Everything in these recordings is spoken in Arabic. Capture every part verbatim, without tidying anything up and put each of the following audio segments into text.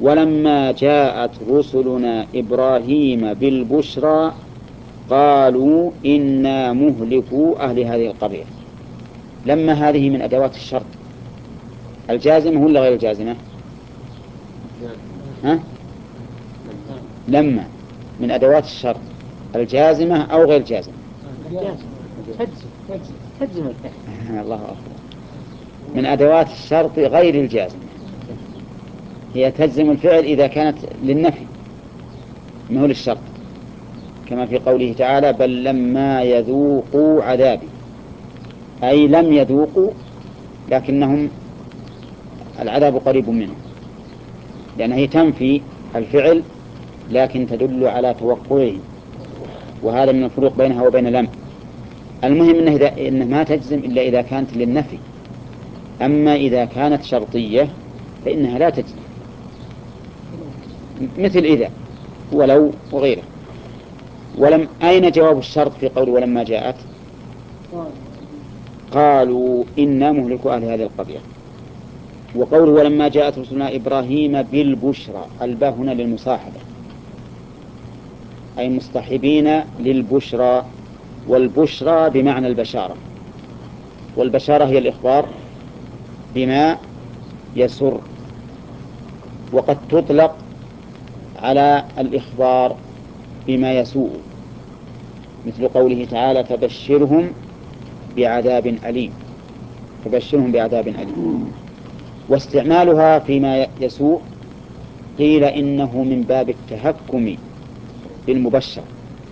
ولما جاءت رسلنا إبراهيم بالبشرى قالوا إنا مهلكو أهل هذه القرية. لما هذه من أدوات الشرط الجازمة ولا غير الجازمة؟ ها؟ لما من أدوات الشرط الجازمة أو غير الجازمة؟ تجزم الفعل. الله أكبر. من أدوات الشرط غير الجازمة، هي تجزم الفعل إذا كانت للنفي ما هو للشرط، كما في قوله تعالى بل لما يذوقوا عذابي، أي لم يذوقوا لكنهم العذاب قريب منهم، لأنها هي تنفي الفعل لكن تدل على توقعه، وهذا من الفروق بينها وبين لم. المهم إنه, إذا إنه ما تجزم إلا إذا كانت للنفي، أما إذا كانت شرطية فإنها لا تجزم، مثل إذا ولو وغيره. ولم أين جواب الشرط في قول ولما جاءت؟ قالوا إنا مهلكو أهل هذه القرية. وقوله ولما جاءت رسلنا إبراهيم بالبشرى، الباء هنا للمصاحبة، أي مصطحبين للبشرى، والبشرى بمعنى البشارة، والبشارة هي الإخبار بما يسر، وقد تطلق على الإخبار بما يسوء، مثل قوله تعالى فبشرهم بعذاب أليم، فبشرهم بعذاب أليم. واستعمالها فيما يسوء قيل إنه من باب التهكم بالمبشر،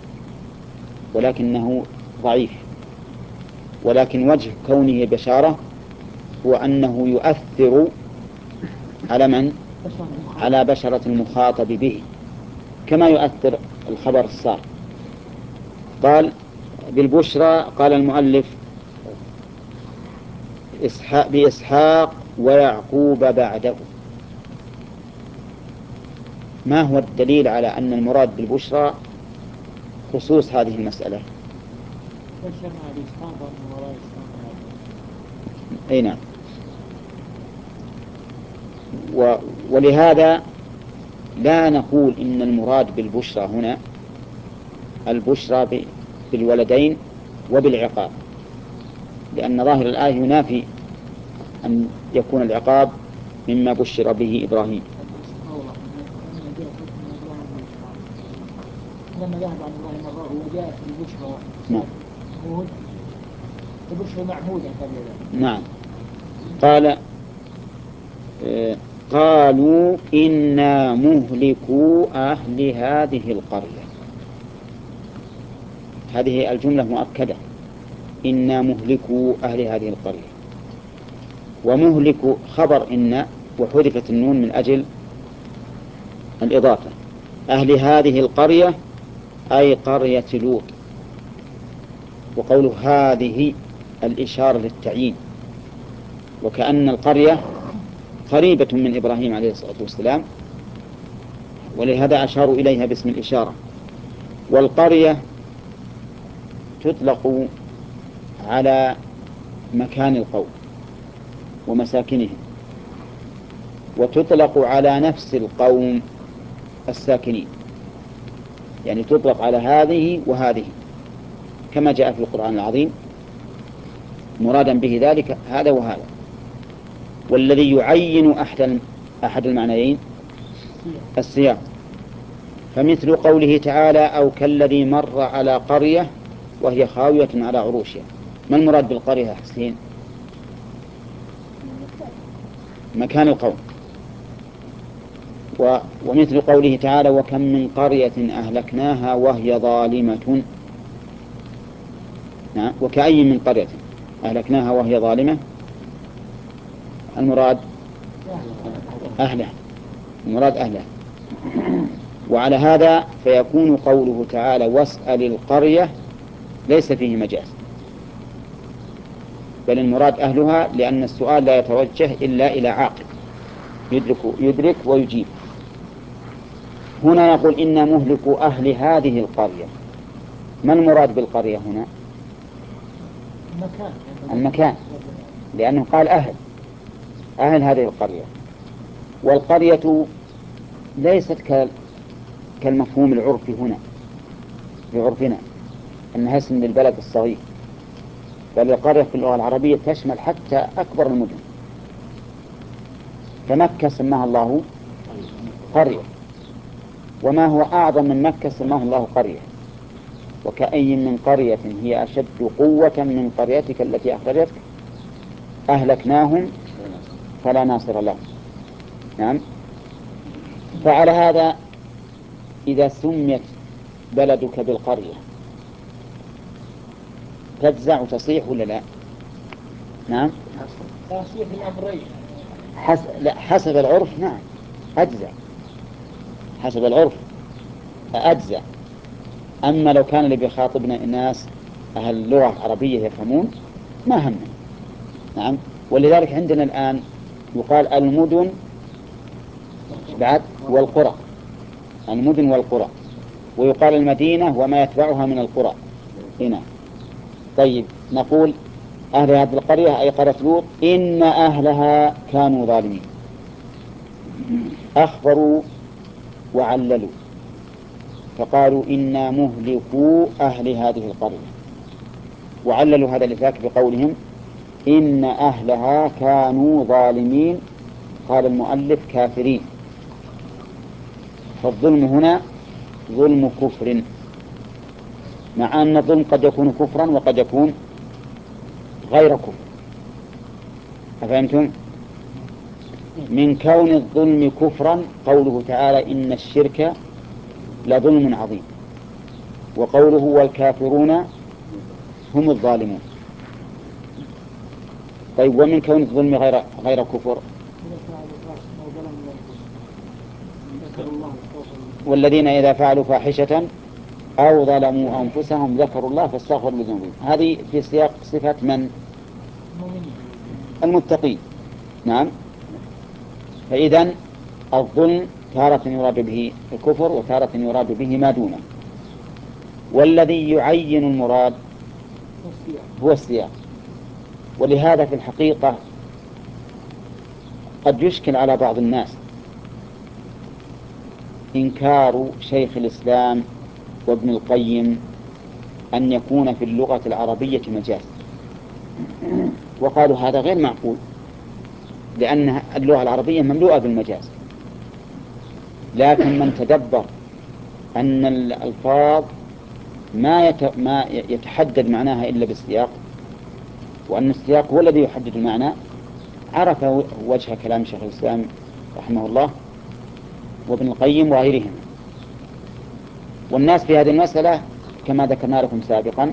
ولكنه ضعيف، ولكن وجه كونه بشارة هو أنه يؤثر على من؟ على بشرة المخاطب به، كما يؤثر الخبر الصار. قال بالبشرى، قال المؤلف إسحاق بإسحاق ويعقوب بعده. ما هو الدليل على أن المراد بالبشرى خصوص هذه المسألة؟ أي نعم. و... ولهذا لا نقول إن المراد بالبشرى هنا البشرى ب... بالولدين وبالعقاب، لأن ظاهر الآية ينافي أن يكون العقاب مما بشر به إبراهيم. لما ذهب عن إبراهيم مرة وجاءت البشرى نعم. البشرى معهودة. نعم. قال آه قالوا إنا مهلكو أهل هذه القرية. هذه الجملة مؤكدة، إنا مهلكو أهل هذه القرية. ومهلك خبر إن، وحذفت النون من أجل الإضافة. أهل هذه القرية أي قرية لوط. وقوله هذه الإشارة للتعيين، وكأن القرية قريبة من إبراهيم عليه الصلاة والسلام، ولهذا أشاروا إليها باسم الإشارة. والقرية تطلق على مكان القوم ومساكنهم، وتطلق على نفس القوم الساكنين، يعني تطلق على هذه وهذه كما جاء في القرآن العظيم، مرادا به ذلك هذا وهذا. والذي يعين أحد أحد المعنيين السياق، فمثل قوله تعالى أو كالذي مر على قرية وهي خاوية على عروشها. ما المراد بالقرية يا حسين؟ مكان القوم. و... ومثل قوله تعالى وكم من قرية أهلكناها وهي ظالمة. نعم. وكأي من قرية أهلكناها وهي ظالمة، المراد أهلها، المراد أهلها. وعلى هذا فيكون قوله تعالى واسأل القرية ليس فيه مجاز، بل المراد أهلها، لأن السؤال لا يتوجه إلا إلى عاقل يدرك, يدرك ويجيب. هنا نقول إن مهلك أهل هذه القرية. ما المراد بالقرية هنا؟ المكان. المكان، لأنه قال أهل أهل هذه القرية. والقرية ليست ك- كالمفهوم العرفي هنا في عرفنا أنها اسم للبلد الصغير، بل القرية في اللغة العربية تشمل حتى أكبر المدن. فمكة سماها الله قرية، وما هو أعظم من مكة سماه الله قرية. وكأي من قرية هي أشد قوة من قريتك التي أخرجتك أهلكناهم فلا ناصر لهم. نعم. فعلى هذا إذا سميت بلدك بالقرية تجزع وتصيح ولا لا؟ نعم. تصيح الأمرين. حس... لا حسب العرف نعم أجزع، حسب العرف أجزع. أما لو كان اللي بيخاطبنا الناس أهل اللغة العربية يفهمون ما همنا. نعم. ولذلك عندنا الآن يقال المدن بعد والقرى، المدن والقرى، ويقال المدينة وما يتبعها من القرى هنا. طيب نقول أهل هذه القرية أي قرية لوط إن أهلها كانوا ظالمين، أخبروا وعللوا فقالوا إنا مهلكوا أهل هذه القرية، وعللوا هذا الإهلاك بقولهم إن أهلها كانوا ظالمين. قال المؤلف كافرين. فالظلم هنا ظلم كفر، مع أن الظلم قد يكون كفرا وقد يكون غير كفر. أفهمتم؟ من كون الظلم كفرا قوله تعالى إن الشرك لظلم عظيم، وقوله والكافرون هم الظالمون. طيب ومن كون الظلم غير غير كفر والذين إذا فعلوا فاحشة أو ظلموا أنفسهم ذكروا الله فاستغفروا لذنوبهم. هذه في سياق صفة من؟ المتقين. نعم. فإذن الظلم تارة يراد به الكفر وتارة يراد به ما دونه، والذي يعين المراد هو السياق. ولهذا في الحقيقة قد يشكل على بعض الناس إنكار شيخ الإسلام وابن القيم أن يكون في اللغة العربية مجاز، وقالوا هذا غير معقول لأن اللغة العربية مملوءة بالمجاز. لكن من تدبر أن الألفاظ ما يت... ما يتحدد معناها إلا بالسياق، وأن السياق هو الذي يحدد المعنى، عرف وجه كلام شيخ الإسلام رحمه الله وابن القيم وغيرهم. والناس في هذه المسألة كما ذكرنا لكم سابقا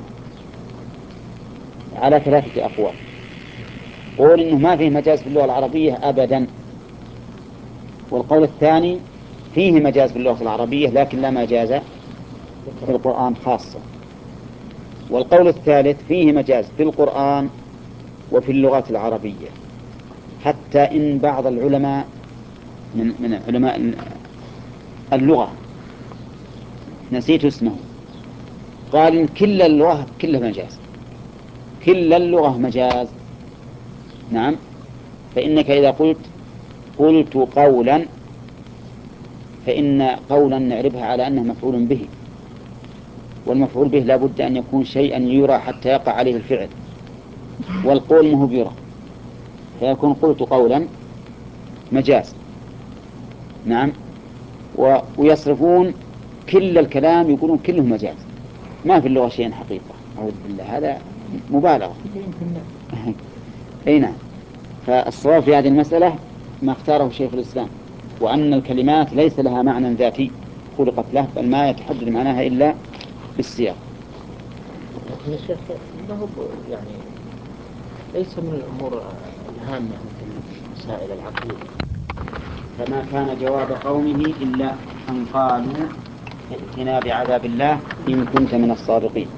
على ثلاثة أقوال. قول إنه ما فيه مجاز في اللغة العربية أبدا، والقول الثاني فيه مجاز في اللغة العربية لكن لا مجاز في القرآن خاصة، والقول الثالث فيه مجاز في القرآن وفي اللغات العربية. حتى إن بعض العلماء من, من علماء اللغة نسيت اسمه قال إن كل اللغة كلها مجاز، كل اللغة مجاز. نعم. فإنك إذا قلت قلت قولا فإن قولا نعربها على أنه مفعول به، والمفعول به لا بد أن يكون شيئا يرى حتى يقع عليه الفعل، والقول مه بيرى، فيكون قلت قولا مجاز. نعم. و... ويصرفون كل الكلام يقولون كله مجاز، ما في اللغة شيء حقيقة. أعوذ بالله، هذا مبالغة. أي نعم. فالصواب في هذه المسألة ما اختاره شيخ الإسلام، وأن الكلمات ليس لها معنى ذاتي خلقت له، بل ما يتحدد معناها إلا بالسياق. لكن يا شيخ إنه يعني ليس من الأمور الهامة مثل مسائل العقيدة. فما كان جواب قومه إلا أن قالوا ائتنا بعذاب الله إن كنت من الصادقين.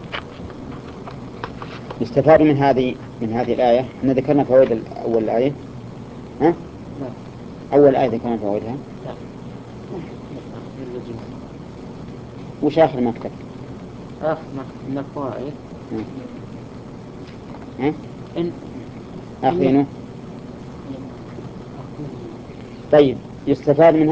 يستفاد من هذه من هذه الآية. احنا ذكرنا فوائد أول الآية. ها؟ أول آية ذكرنا فوائدها. وش آخر ما كتبت؟ آخر ما كتبت من الفوائد. ها؟ إن آخرينه. طيب يستفاد من